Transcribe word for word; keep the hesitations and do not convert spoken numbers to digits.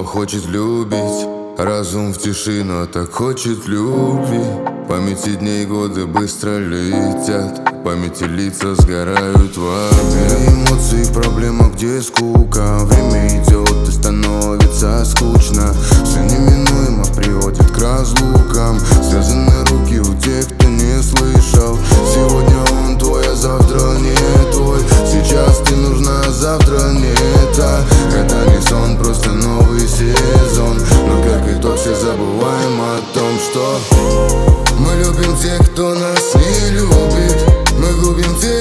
снова хочет любить. Разум в тиши, но так хочет любви. В памяти дней годы быстро летят, в памяти лица сгорают в огне. Эмоции, проблема, где скука. Время идет и становится скучно. Все неминуемо приводит к разлукам. Связаны руки у тех, кто не слышал. Сегодня он твой, а завтра не твой. Сейчас ты нужна, а завтра не та. Это не сон, просто новый сезон. Но как итог все забываем о том, что мы любим тех, кто нас не любит. Мы губим тех,